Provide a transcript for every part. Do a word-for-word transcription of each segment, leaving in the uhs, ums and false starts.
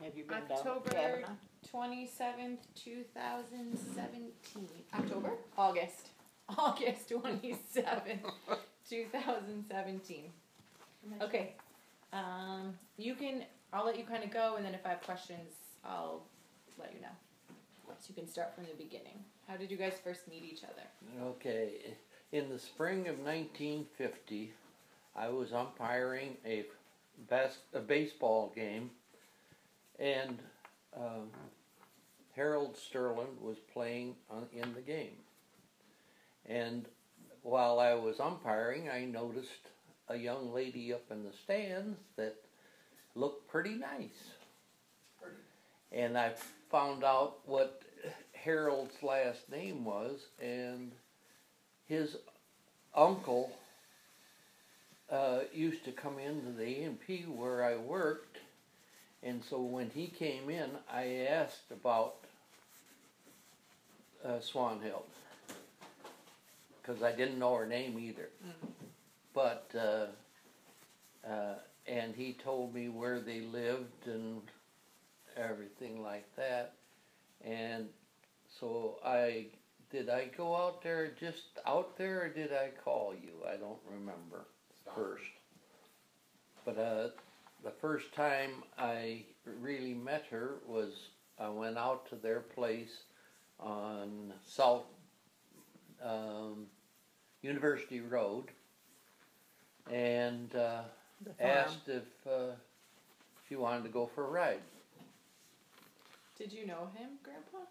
have you been down? October twenty-seventh, two thousand seventeen. October? August. August twenty-seventh, two thousand seventeen. Okay. Um, you can, I'll let you kind of go, and then if I have questions, I'll let you know. So you can start from the beginning. How did you guys first meet each other? Okay. In the spring of nineteen fifty, I was umpiring a, bas- a baseball game, and um, Harold Sterling was playing on, in the game. And while I was umpiring, I noticed a young lady up in the stands that looked pretty nice. Pretty. And I found out what Harold's last name was, and his uncle uh, used to come into the A and P where I worked, and so when he came in, I asked about uh, Swanhild, because I didn't know her name either. Mm. But, uh, uh, and he told me where they lived and everything like that, and so I, did I go out there, just out there, or did I call you? I don't remember Stop. first. But uh, the first time I really met her was I went out to their place on South um, University Road and uh, asked if uh, she wanted to go for a ride. Did you know him, Grandpa?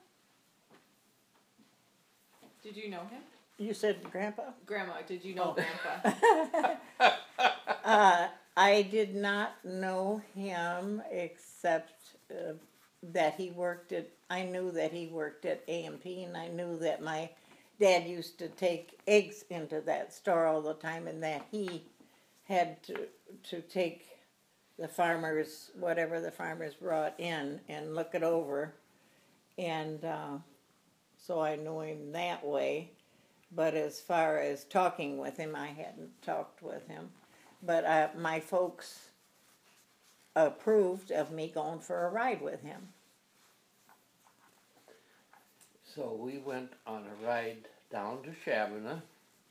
Did you know him? You said Grandpa? Grandma, did you know Oh. Grandpa? uh, I did not know him except uh, that he worked at, I knew that he worked at A and P, and I knew that my dad used to take eggs into that store all the time, and that he had to, to take the farmers, whatever the farmers brought in, and look it over. And uh, so I knew him that way. But as far as talking with him, I hadn't talked with him. But uh, my folks approved of me going for a ride with him. So we went on a ride down to Shabana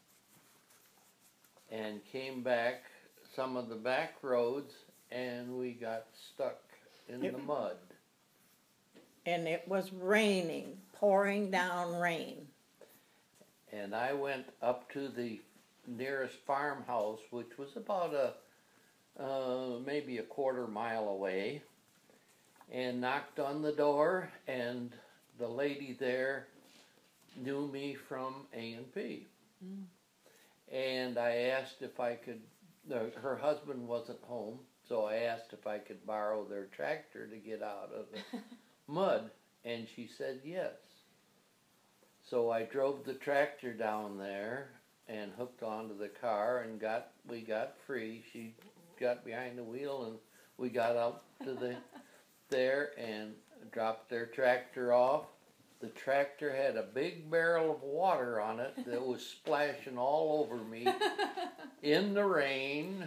and came back some of the back roads, and we got stuck in Yep. the mud. And it was raining, pouring down rain. And I went up to the nearest farmhouse, which was about a uh, maybe a quarter mile away, and knocked on the door, and the lady there knew me from A and P. Mm. And I asked if I could, uh, her husband wasn't home, so I asked if I could borrow their tractor to get out of the mud, and she said yes. So I drove the tractor down there and hooked onto the car, and got we got free. She got behind the wheel, and we got out to the there and dropped their tractor off. The tractor had a big barrel of water on it that was splashing all over me in the rain.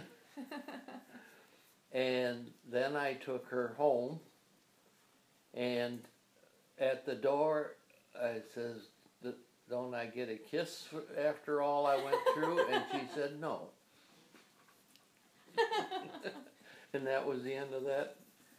And then I took her home, and at the door I says, "Don't I get a kiss after all I went through?" And she said no. And that was the end of that.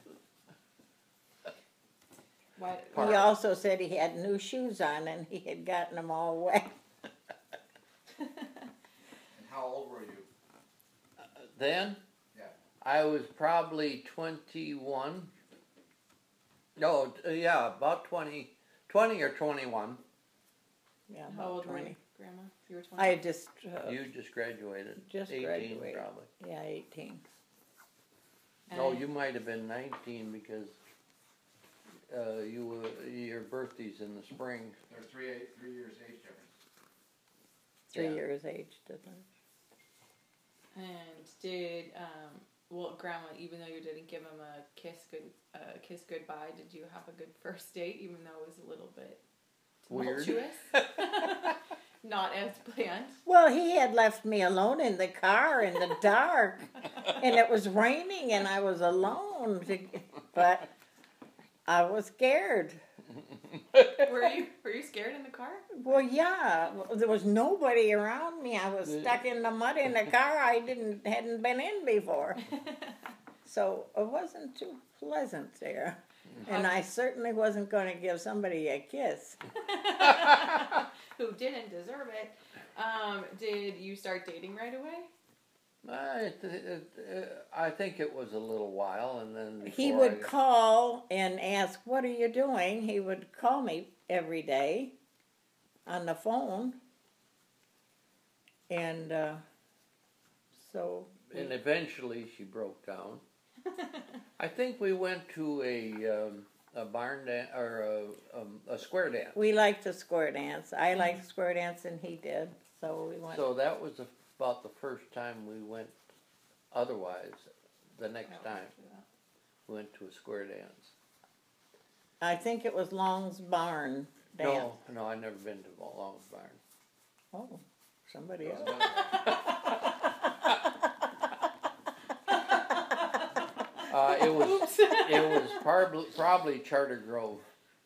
What? He also said he had new shoes on, and he had gotten them all wet. And how old were you? Uh, then? Yeah. I was probably twenty-one. No, uh, yeah, about twenty, twenty or twenty-one. Yeah, How old were you, twenty. Grandma? You were twenty? I just uh, You just graduated. just eighteen graduated. probably. Yeah, eighteen. No, And- you might have been nineteen because uh, you were, your birthday's in the spring. There's three eight, three years age difference. Three Yeah. years age difference. And did um well, Grandma, even though you didn't give him a kiss good uh, kiss goodbye, did you have a good first date, even though it was a little bit Weird. tumultuous? Not as planned. Well, he had left me alone in the car in the dark, and it was raining, and I was alone. To, but I was scared. Were you were you scared in the car? Well, yeah, there was nobody around me. I was stuck in the mud in a car I didn't hadn't been in before, so it wasn't too pleasant there. And I certainly wasn't going to give somebody a kiss. Who didn't deserve it. Um, did you start dating right away? I, it, it, I think it was a little while, and then He before would I- call and ask, "What are you doing?" He would call me every day on the phone, and uh, so and eventually she broke down. I think we went to a um, a barn dance or a, um, a square dance. we liked to square dance. I liked square dance, and he did. So we went. So that was about the first time we went. Otherwise, the next Oh, time after that. we went to a square dance. I think it was Long's Barn dance. No, no, I've never been to Long's Barn. Oh, somebody else. Uh, it was it was probably probably Charter Grove,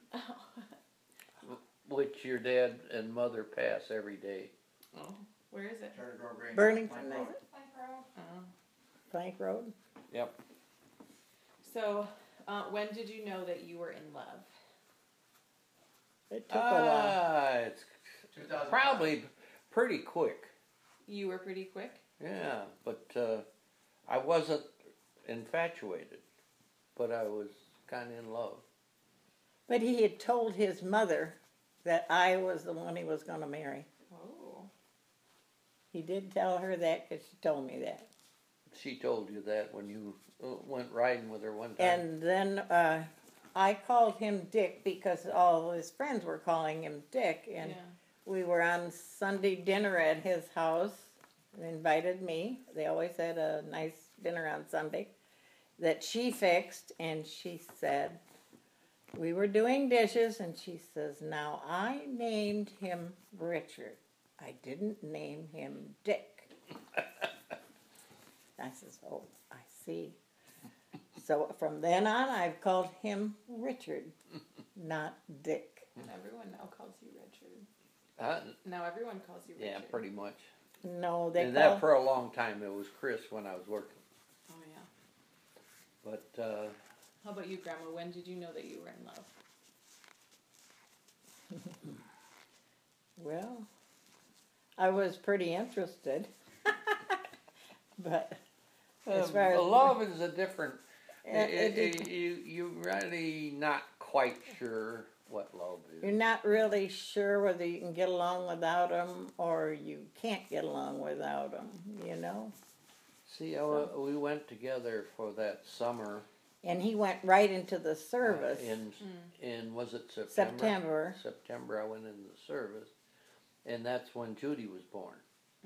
which your dad and mother pass every day. Oh, where is it? Charter Grove Range. Burlington, Plank is Road. it? Oh. Plank Road. Yep. So, uh, when did you know that you were in love? It took a while. Ah, it's two thousand five. probably pretty quick. You were pretty quick. Yeah, but uh, I wasn't infatuated, but I was kind of in love. But he had told his mother that I was the one he was going to marry. Oh. He did tell her that because she told me that. She told you that when you uh, went riding with her one time. And then uh, I called him Dick because all his friends were calling him Dick. And Yeah. we were on Sunday dinner at his house. They invited me. They always had a nice dinner on Sunday that she fixed. And she said, we were doing dishes. And she says, now I named him Richard. I didn't name him Dick. I says, oh, I see. So from then on, I've called him Richard, not Dick. Everyone now calls you Richard. Uh, Now everyone calls you Richard. yeah, pretty much. No, they And call that for a long time it was Chris when I was working. Oh yeah. But uh, How about you, Grandma? When did you know that you were in love? Well, I was pretty interested. But as um, far as love is a different. It- it- it- it- you you really not quite sure what love you're is. not really sure whether you can get along without them or you can't get along without them, you know? See, uh, we went together for that summer. And he went right into the service. Uh, in in was it September? September. September, I went into the service, and that's when Judy was born.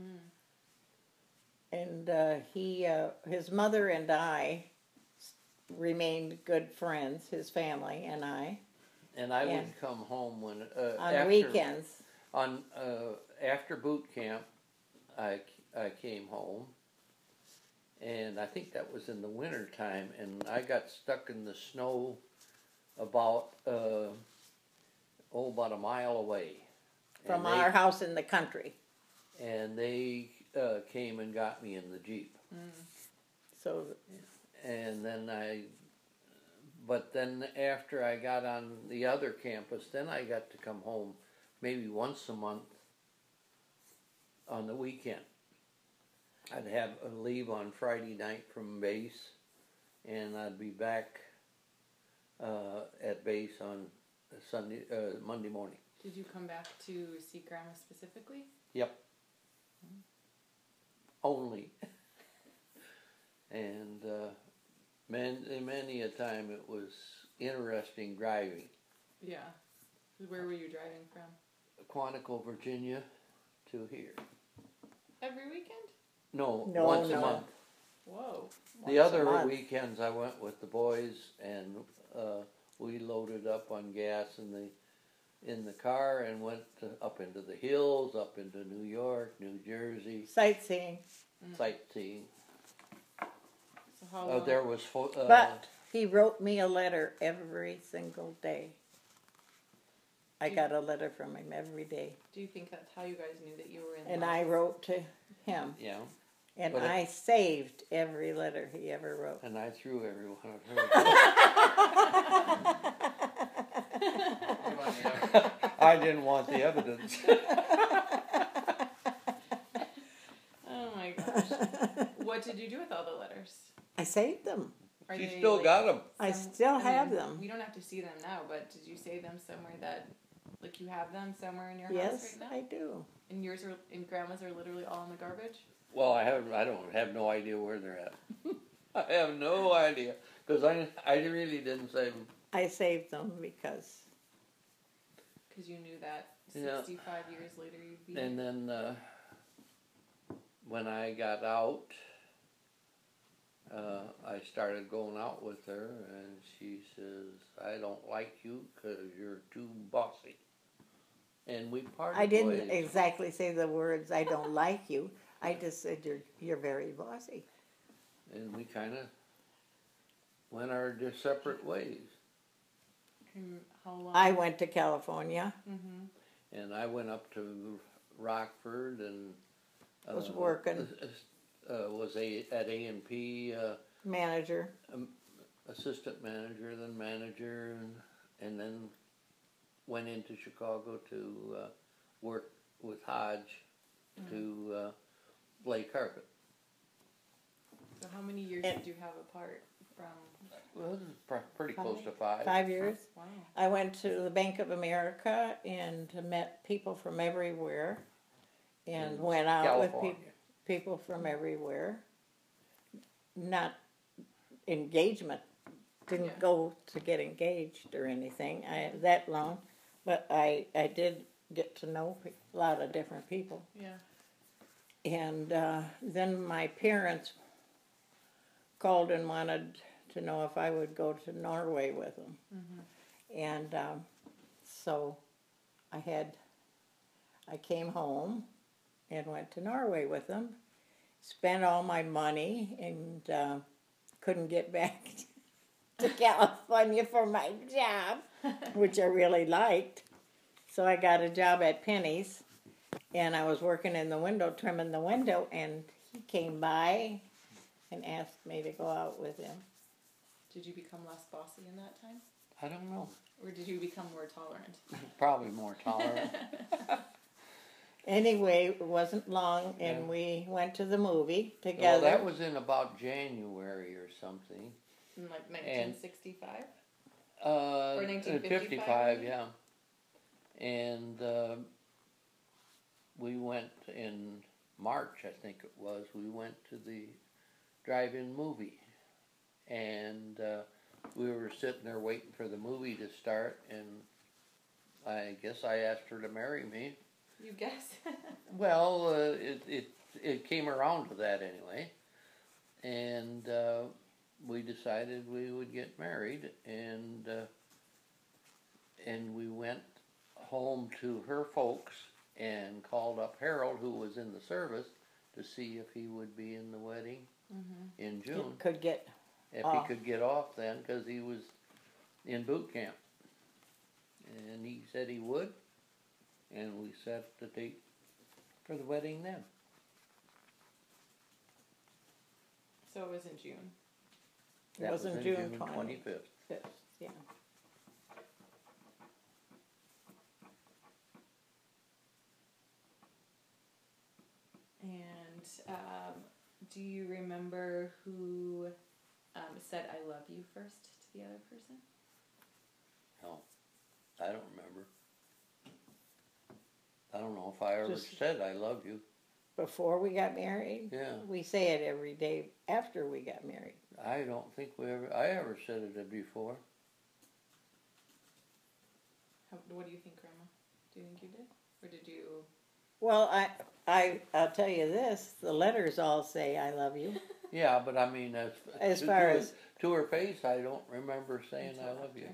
And uh, he, uh, his mother and I s- remained good friends, his family and I, And I would And- come home when uh, on after, weekends. on uh, after boot camp. I I came home, and I think that was in the winter time, and I got stuck in the snow about uh, oh about a mile away From and they, our house in the country. and they uh, came and got me in the Jeep. So And then I, but then after I got on the other campus, then I got to come home maybe once a month on the weekend. I'd have a leave on Friday night from base, and I'd be back uh, at base on Sunday, uh, Monday morning. Did you come back to see Grandma specifically? Yep. Only. And uh, many, many a time it was interesting driving. Yeah. Where were you driving from? Quantico, Virginia, to here. Every weekend? No, No, once a no. month. Whoa. The Once a other month. weekends I went with the boys, and uh, we loaded up on gas in the in the car and went to, up into the hills, up into New York, New Jersey, sightseeing. sightseeing. So how Uh, long? there was fo- uh, But He wrote me a letter every single day. I Do- got a letter from him every day. Do you think that's how you guys knew that you were in And love? I wrote to him. Yeah, And But it- I saved every letter he ever wrote. and I threw every one of hers. Give on the evidence. I didn't want the evidence. Oh my gosh. What did you do with all the letters? I saved them. Are She they, still like, got them. I some- still I have mean, them. We don't have to see them now, but did you save them somewhere that, like, you have them somewhere in your Yes, house right now? I do. And yours are, and grandma's are literally all in the garbage? Well, I have. I don't have no idea where they're at. I have no idea because I I really didn't save them. I saved them because Because you knew that Yeah. sixty-five years later you'd be. And then uh, when I got out, uh, I started going out with her, and she says, "I don't like you because you're too bossy." And we parted I didn't ways. exactly say the words "I don't like you." I just said you're you're very bossy. And we kind of went our just separate ways. And how long? I went to California, Mm-hmm. And I went up to Rockford and uh, Was working. Uh, was a at A and P uh, manager. assistant manager, then manager, and and then went into Chicago to uh, work with Hodge to uh, lay carpet. So how many years And- did you have apart from? Well, this is pr- pretty close to five. Five years. Wow. I went to the Bank of America and met people from everywhere, and In went out with California. people people from everywhere. Not engagement. Didn't Yeah. go to get engaged or anything. I that long, but I I did get to know pe- a lot of different people. Yeah. And uh, then my parents called and wanted to know if I would go to Norway with them. Mm-hmm. And um, so I had, I came home and went to Norway with them, spent all my money, and uh, couldn't get back to California for my job, which I really liked. So I got a job at Penny's, and I was working in the window, trimming the window, and he came by and asked me to go out with him. Did you become less bossy in that time, I don't know. or did you become more tolerant? Probably more tolerant. Anyway, it wasn't long, and Yeah. we went to the movie Well, together. that was in about January or something. In like nineteen sixty-five. Uh, Or nineteen uh, fifty-five, fifty-five, maybe? yeah. And uh, we went in March, I think it was. We went to the drive-in movie, and uh, we were sitting there waiting for the movie to start. And I guess I asked her to marry me. You guess. Well, uh, it it it came around to that anyway, and uh, we decided we would get married, and uh, and we went home to her folks and called up Harold, who was in the service, to see if he would be in the wedding Mm-hmm. in June, Could get if off. he could get off then, because he was in boot camp, and he said he would. And we set the date for the wedding then. So it was in June. It That was in June twenty-fifth. fifth. Yeah. And um, do you remember who um, said "I love you" first to the other person? No, I don't remember. I don't know if I ever Just- said I love you. Before we got married, Yeah, we say it every day after we got married. I don't think we ever. I ever said it before. How, what do you think, Grandma? Do you think you did, or did you? Well, I, I, I'll tell you this: the letters all say "I love you." Yeah, but I mean, as As to, far to, as- to her face, I don't remember saying I Until love you. after.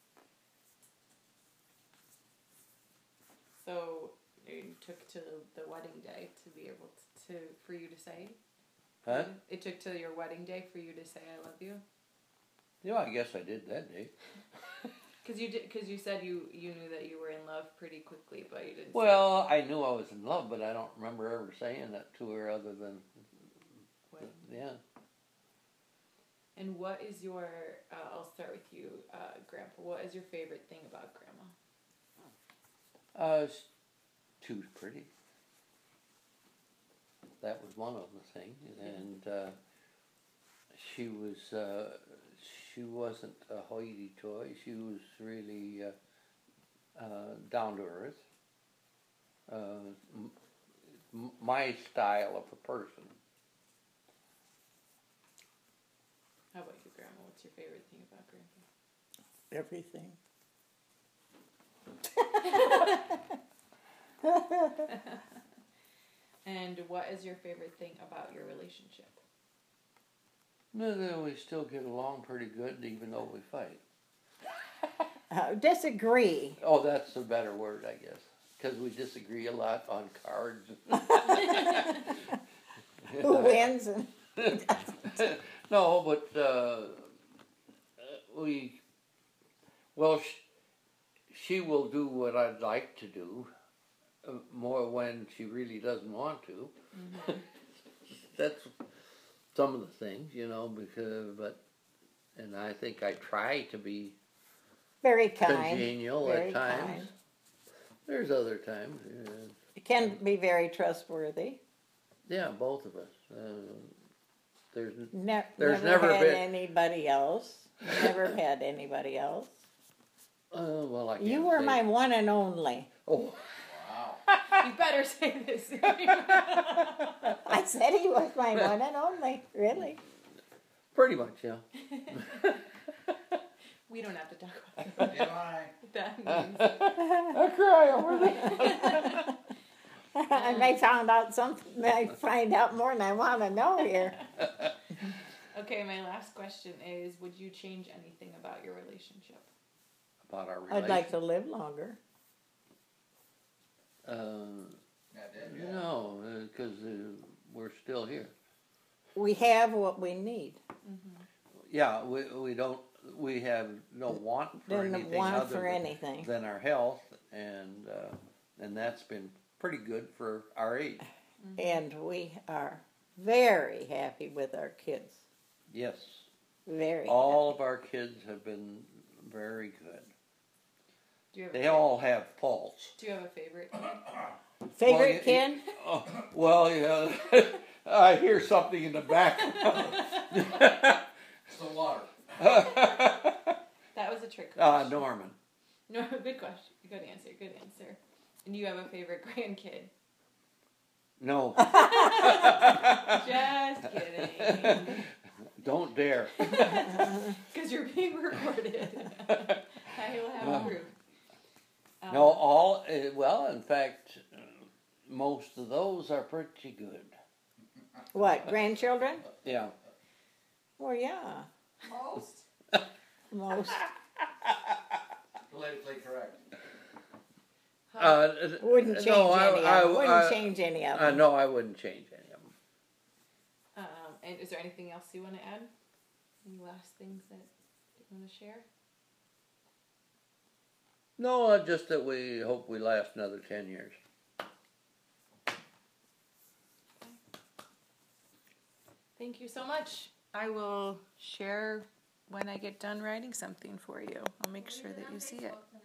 So it took to the wedding day to be able to, to for you to say. Huh? It took till your wedding day for you to say "I love you." Yeah, I guess I did that day. Cause you did, cause you said you you knew that you were in love pretty quickly, but you didn't. say Well, I knew I was in love, but I don't remember ever saying that to her other than, when. yeah. And what is your? Uh, I'll start with you, uh, Grandpa. What is your favorite thing about Grandma? Uh, she was pretty. That was one of the things, and uh, she was. Uh, she wasn't a hoity-toity. She was really uh, uh, down to earth. Uh, m- m- my style of a person. How about you, Grandma? What's your favorite thing about Grandpa? Everything. And what is your favorite thing about your relationship? No, no, we still get along pretty good, even though we fight. Uh, disagree. Oh, that's a better word, I guess, because we disagree a lot on cards. Who wins? And No, but uh, we, well, sh- she will do what I'd like to do, uh, more when she really doesn't want to. Mm-hmm. That's some of the things, you know, because, but, and I think I try to be very kind. congenial very at times. kind. There's other times, yeah. You can be very trustworthy. Yeah, both of us. Uh, there's Ne- There's never, never had been- anybody else. Never had anybody else. uh, well, I can't You were say- my one and only. Oh, Wow. You better say this. I said he was my one and only. Really? pretty much, yeah. We don't have to talk about Do I? what that means. I cry over that. I may found out something. I find out more than I want to know here. Okay, my last question is: would you change anything about your relationship? About our relationship. I'd like to live longer. Uh, Yeah, I did, yeah. no, because uh, we're still here. We have what we need. Yeah, we we don't we have no want for Didn't anything want other for than, anything. than our health, and uh, and that's been pretty good for our age. And we are very happy with our kids. Yes, Very all of our kids have been very good. Do you have They a, all have faults. Do you have a favorite kid? happy. Favorite Well, you- kid? Oh, well, yeah, I hear something in the background. It's the water. That was a trick uh, question. Norman. No, good question. Good answer. Good answer. And you have a favorite grandkid? No, Just kidding. don't dare. Because you're being recorded. I will have proof. Um, No, all, uh, well, in fact, uh, most of those are pretty good. What, grandchildren? Yeah. Well, yeah. Most. Most. Politically correct. Uh, Wouldn't change no, I- any of I- them. Wouldn't I- change any of Uh, them. no, I wouldn't change any of them. Um, and is there anything else you want to add? Any last things that you want to share? No, uh, just that we hope we last another ten years. Thank you so much. I will share when I get done writing something for you. I'll make sure that you see it.